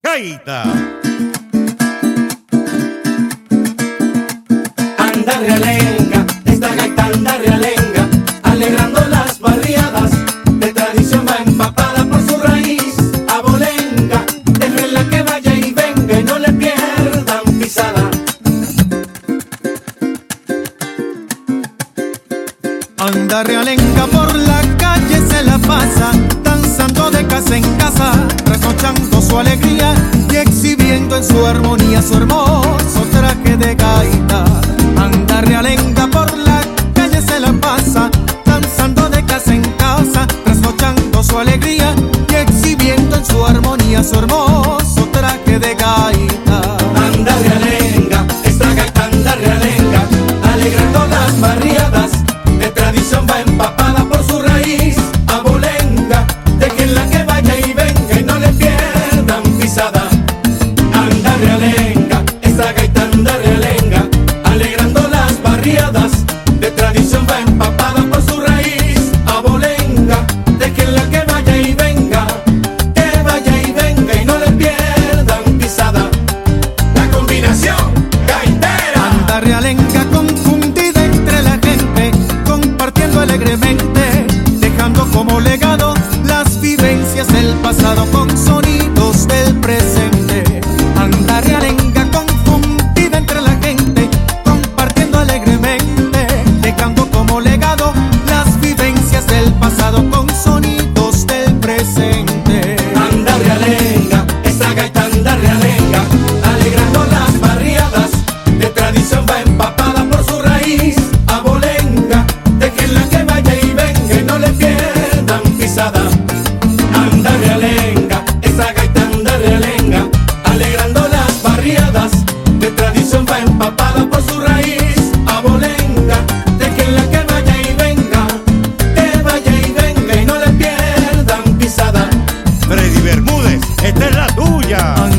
gaita. Anda realenga, esta gaita anda realenga, alegrando las barriadas, de tradición va empapada por su raíz. Abolenga, déjenla que vaya y venga y no le pierdan pisada. Anda realenga por la calle se la pasa, danzando de casa en casa, trasnochando su alegría y exhibiendo en su armonía su hermoso traje de gaita. Anda realenga por la calle se la pasa, danzando de casa en casa, trasnochando su alegría y exhibiendo en su armonía su hermoso traje de gaita. Anda realenga, esta gaita anda realenga, alegrando las barriadas, de tradición va empapada por su raíz. Abolenga, déjenla que vaya y venga y no le pierdan pisada. Anda realenga, esta gaita anda realenga, alegrando las barriadas, de tradición va empapada por su raíz. Abolenga, déjenla que vaya y venga y no le pierdan pisada. La combinación gaitera. Anda realenga confundida entre la gente, compartiendo alegremente, dejando como legado las vivencias del pasado con sonidos del presente. Anda realenga confundida entre la gente, compartiendo alegremente, dejando como legado las vivencias del pasado con sonidos del presente. Anda realenga, esta gaita anda realenga, alegrando las barriadas, de tradición va empapada por su raíz. Abolenga, déjenla que vaya y venga y no le pierdan pisada. Anda realenga, esta gaita anda realenga, alegrando las barriadas, de tradición va empapada por su raíz. Abolenga, déjenla que vaya y venga y no le pierdan pisada. Freddy Bermúdez, esta es la tuya.